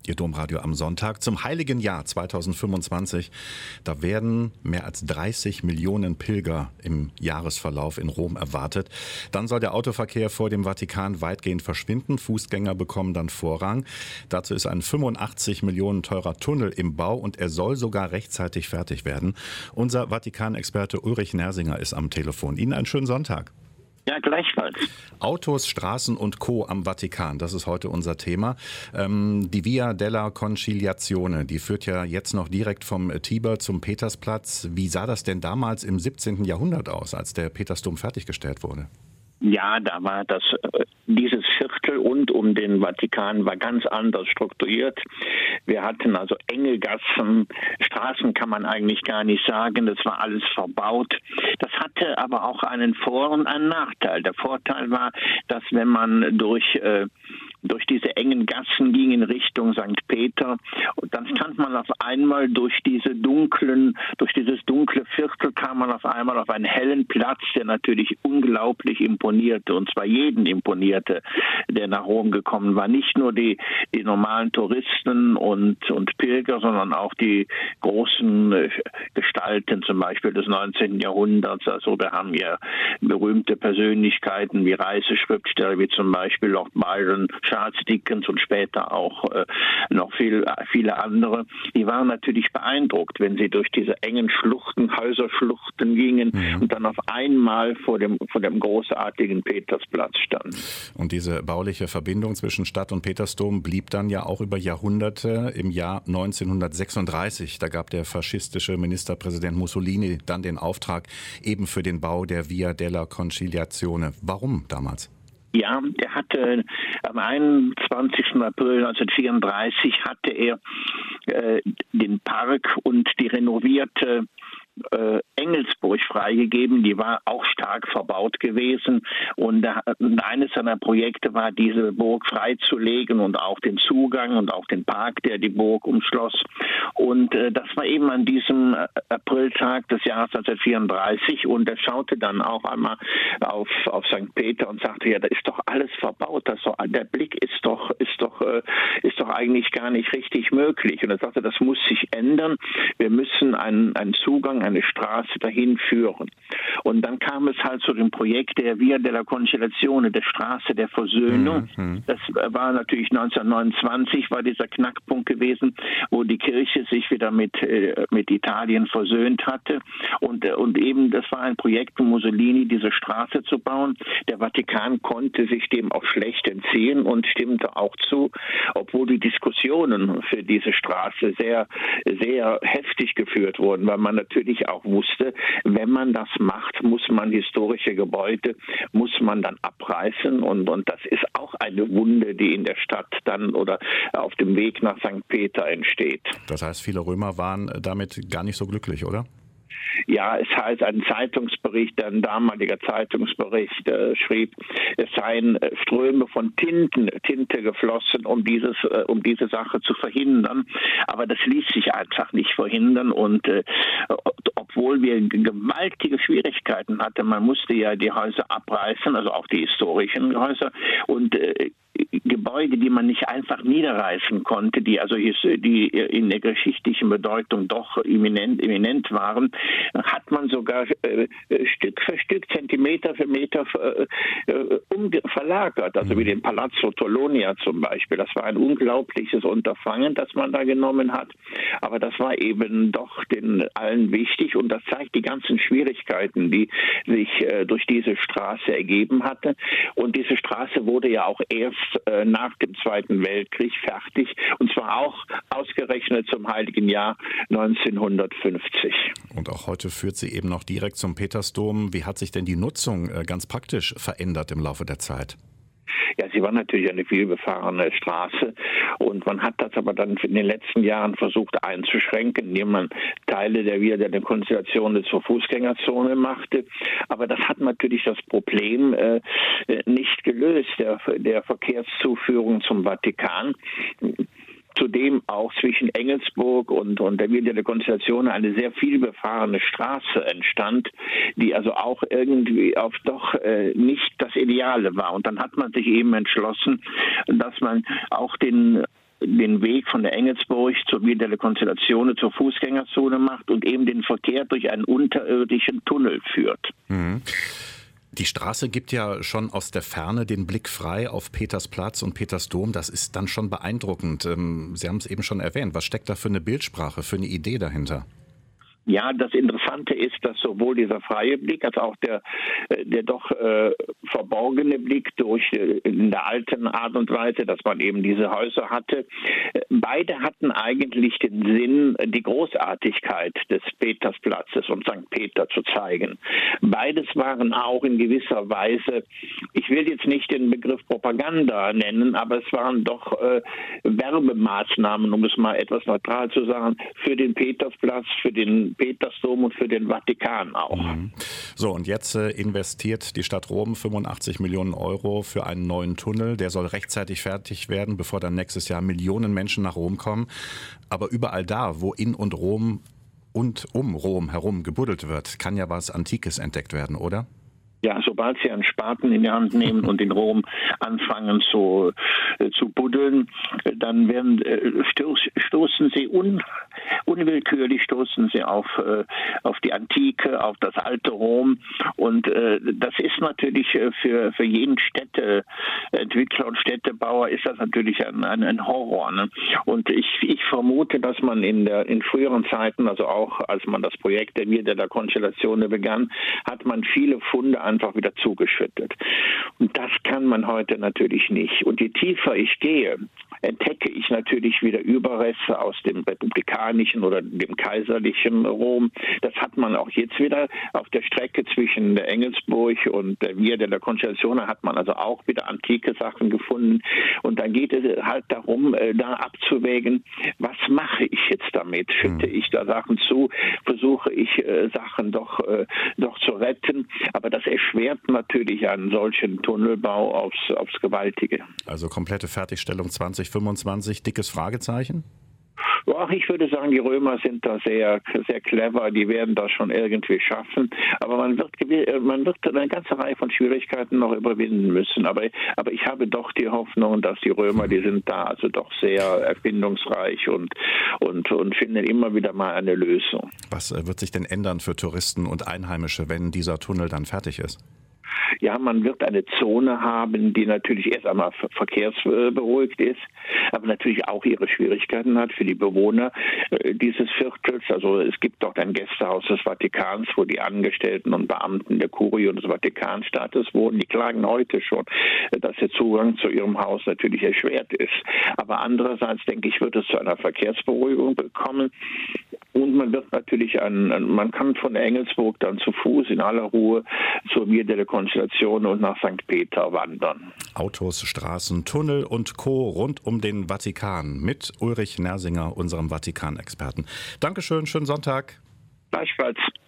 Ihr Domradio am Sonntag zum Heiligen Jahr 2025. Da werden mehr als 30 Millionen Pilger im Jahresverlauf in Rom erwartet. Dann soll der Autoverkehr vor dem Vatikan weitgehend verschwinden. Fußgänger bekommen dann Vorrang. Dazu ist ein 85 Millionen teurer Tunnel im Bau und er soll sogar rechtzeitig fertig werden. Unser Vatikan-Experte Ulrich Nersinger ist am Telefon. Ihnen einen schönen Sonntag. Ja, gleichfalls. Autos, Straßen und Co. am Vatikan, das ist heute unser Thema. Die Via della Conciliazione, die führt ja jetzt noch direkt vom Tiber zum Petersplatz. Wie sah das denn damals im 17. Jahrhundert aus, als der Petersdom fertiggestellt wurde? Ja, da war dieses Viertel rund um den Vatikan war ganz anders strukturiert. Wir hatten also enge Gassen, Straßen kann man eigentlich gar nicht sagen, das war alles verbaut. Das hatte aber auch einen Vor- und einen Nachteil. Der Vorteil war, dass wenn man durch diese engen Gassen ging in Richtung St. Peter, und dann stand man auf einmal durch dieses dunkle Viertel, kam man auf einmal auf einen hellen Platz, der natürlich unglaublich imponierte, und zwar jeden imponierte, der nach Rom gekommen war. Nicht nur die normalen Touristen und Pilger, sondern auch die großen Gestalten, zum Beispiel des 19. Jahrhunderts. Also wir haben ja berühmte Persönlichkeiten wie Reiseschriftsteller, wie zum Beispiel Lord Byron, Charles Dickens und später auch noch viele andere. Die waren natürlich beeindruckt, wenn sie durch diese engen Schluchten, Häuserschluchten gingen und dann auf einmal vor dem großartigen Petersplatz standen. Und diese bauliche Verbindung zwischen Stadt und Petersdom blieb dann ja auch über Jahrhunderte. Im Jahr 1936, da gab der faschistische Ministerpräsident Mussolini dann den Auftrag eben für den Bau der Via della Conciliazione. Warum damals? Ja, der hatte am 21. April 1934 hatte er den Park und die renovierte Engelsburg freigegeben, die war auch stark verbaut gewesen, und eines seiner Projekte war, diese Burg freizulegen und auch den Zugang und auch den Park, der die Burg umschloss. Und das war eben an diesem Apriltag des Jahres 1934, und er schaute dann auch einmal auf St. Peter und sagte, ja, da ist doch alles verbaut, der Blick ist doch eigentlich gar nicht richtig möglich. Und er sagte, das muss sich ändern, wir müssen einen Zugang, eine Straße dahin führen. Und dann kam es halt zu dem Projekt der Via della Conciliazione, der Straße der Versöhnung. Das war natürlich 1929, war dieser Knackpunkt gewesen, wo die Kirche sich wieder mit Italien versöhnt hatte. Und eben, das war ein Projekt von Mussolini, diese Straße zu bauen. Der Vatikan konnte sich dem auch schlecht entziehen und stimmte auch zu, obwohl die Diskussionen für diese Straße sehr, sehr heftig geführt wurden, weil man natürlich auch wusste, wenn man das macht, muss man historische Gebäude, muss man dann abreißen, und das ist auch eine Wunde, die in der Stadt dann oder auf dem Weg nach St. Peter entsteht. Das heißt, viele Römer waren damit gar nicht so glücklich, oder? Ja, es heißt, ein damaliger Zeitungsbericht schrieb, es seien Ströme von Tinte geflossen, um diese Sache zu verhindern. Aber das ließ sich einfach nicht verhindern, und obwohl wir gewaltige Schwierigkeiten hatten, man musste ja die Häuser abreißen, also auch die historischen Häuser, und Gebäude, die man nicht einfach niederreißen konnte, die in der geschichtlichen Bedeutung doch eminent waren, hat man sogar Stück für Stück, Zentimeter für Meter verlagert. Also wie den Palazzo Tolonia zum Beispiel. Das war ein unglaubliches Unterfangen, das man da genommen hat. Aber das war eben doch den allen wichtig, und das zeigt die ganzen Schwierigkeiten, die sich durch diese Straße ergeben hatten. Und diese Straße wurde ja auch erst nach dem Zweiten Weltkrieg fertig, und zwar auch ausgerechnet zum Heiligen Jahr 1950. Und auch heute führt sie eben noch direkt zum Petersdom. Wie hat sich denn die Nutzung ganz praktisch verändert im Laufe der Zeit? Ja, sie war natürlich eine vielbefahrene Straße, und man hat das aber dann in den letzten Jahren versucht einzuschränken, indem man Teile der Via della Conciliazione zur Fußgängerzone machte. Aber das hat natürlich das Problem nicht gelöst, der Verkehrszuführung zum Vatikan. Zudem auch zwischen Engelsburg und der Via della Conciliazione eine sehr viel befahrene Straße entstand, die also auch irgendwie auf doch nicht das Ideale war. Und dann hat man sich eben entschlossen, dass man auch den den Weg von der Engelsburg zur Via della Concellazione zur Fußgängerzone macht und eben den Verkehr durch einen unterirdischen Tunnel führt. Mhm. Die Straße gibt ja schon aus der Ferne den Blick frei auf Petersplatz und Petersdom. Das ist dann schon beeindruckend. Sie haben es eben schon erwähnt. Was steckt da für eine Bildsprache, für eine Idee dahinter? Ja, das Interessante ist, dass sowohl dieser freie Blick als auch der doch verborgene Blick durch in der alten Art und Weise, dass man eben diese Häuser hatte, beide hatten eigentlich den Sinn, die Großartigkeit des Petersplatzes und St. Peter zu zeigen. Beides waren auch in gewisser Weise, ich will jetzt nicht den Begriff Propaganda nennen, aber es waren doch Werbemaßnahmen, um es mal etwas neutral zu sagen, für den Petersplatz, für den Petersdom und für den Vatikan auch. So, und jetzt investiert die Stadt Rom 85 Millionen Euro für einen neuen Tunnel. Der soll rechtzeitig fertig werden, bevor dann nächstes Jahr Millionen Menschen nach Rom kommen. Aber überall da, wo in und Rom und um Rom herum gebuddelt wird, kann ja was Antikes entdeckt werden, oder? Ja, sobald Sie einen Spaten in die Hand nehmen und in Rom anfangen zu buddeln, dann stoßen Sie unwillkürlich auf die Antike, auf das alte Rom. Und das ist natürlich für jeden Städteentwickler und Städtebauer ist das natürlich ein Horror. Ne? Und ich vermute, dass man in früheren Zeiten, also auch als man das Projekt der Via della Concellazione begann, hat man viele Funde einfach wieder zugeschüttet. Und das kann man heute natürlich nicht. Und je tiefer ich gehe, entdecke ich natürlich wieder Überreste aus dem republikanischen oder dem kaiserlichen Rom. Das hat man auch jetzt wieder auf der Strecke zwischen der Engelsburg und der Via della Concellazione hat man also auch wieder antike Sachen gefunden. Und da geht es halt darum, da abzuwägen, was mache ich jetzt damit? Schütte ich da Sachen zu? Versuche ich Sachen doch zu retten? Aber das erschwert natürlich einen solchen Tunnelbau aufs Gewaltige. Also komplette Fertigstellung 2025, dickes Fragezeichen? Ach, ich würde sagen, die Römer sind da sehr, sehr clever, die werden das schon irgendwie schaffen. Aber man wird eine ganze Reihe von Schwierigkeiten noch überwinden müssen. Aber ich habe doch die Hoffnung, dass die Römer, die sind da also doch sehr erfindungsreich und finden immer wieder mal eine Lösung. Was wird sich denn ändern für Touristen und Einheimische, wenn dieser Tunnel dann fertig ist? Ja, man wird eine Zone haben, die natürlich erst einmal verkehrsberuhigt ist, aber natürlich auch ihre Schwierigkeiten hat für die Bewohner dieses Viertels. Also es gibt dort ein Gästehaus des Vatikans, wo die Angestellten und Beamten der Kurie und des Vatikanstaates wohnen. Die klagen heute schon, dass der Zugang zu ihrem Haus natürlich erschwert ist. Aber andererseits, denke ich, wird es zu einer Verkehrsberuhigung kommen. Und man wird natürlich man kann von Engelsburg dann zu Fuß in aller Ruhe zur Via della Concellazione und nach St. Peter wandern. Autos, Straßen, Tunnel und Co. rund um den Vatikan mit Ulrich Nersinger, unserem Vatikanexperten. Dankeschön, schönen Sonntag. Gleichfalls.